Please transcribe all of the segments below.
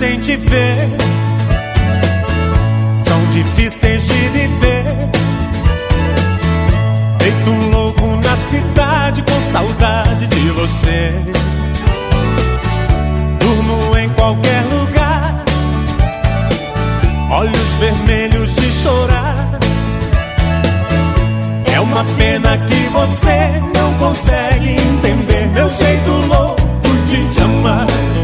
sem te ver são difíceis de viver. Feito um louco na cidade com saudade de você. Durmo em qualquer lugar, olhos vermelhos de chorar. É uma pena que você não consegue entender meu jeito louco de te amar.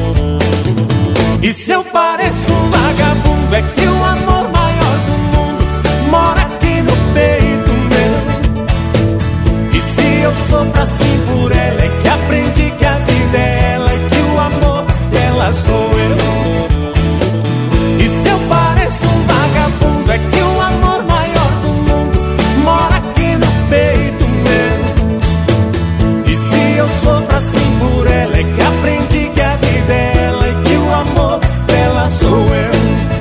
E se eu pareço um vagabundo, é que o amor maior do mundo mora aqui no peito meu. E se eu sofro assim por ela, é que aprendi que a vida é ela e que o amor dela sou eu. E se eu pareço um vagabundo, é que o amor maior do mundo mora aqui no peito meu. E se eu sofro assim por ela, é que aprendi que a vida é ela e que o amor dela sou eu.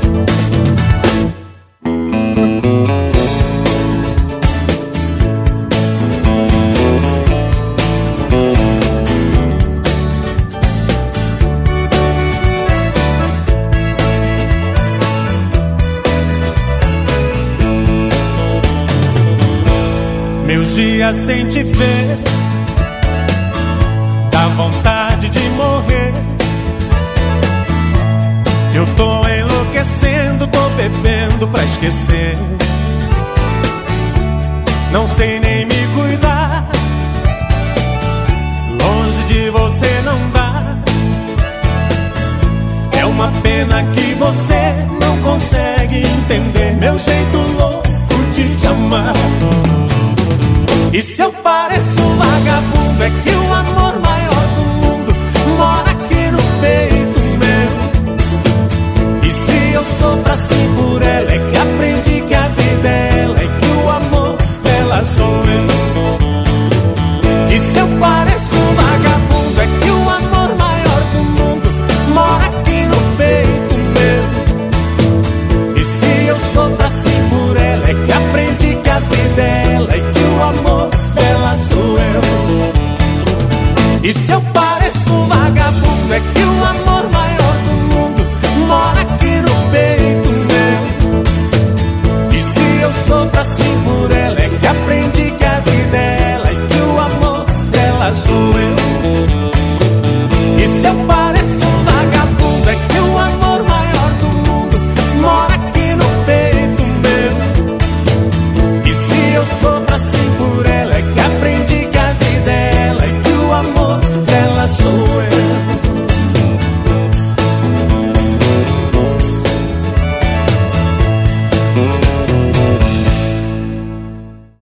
Meus dias sem te ver dá vontade de morrer. Eu tô enlouquecendo, tô bebendo pra esquecer. Não sei nem me cuidar, longe de você não dá. É uma pena que você não consegue entender meu jeito louco de te amar. E se eu pareço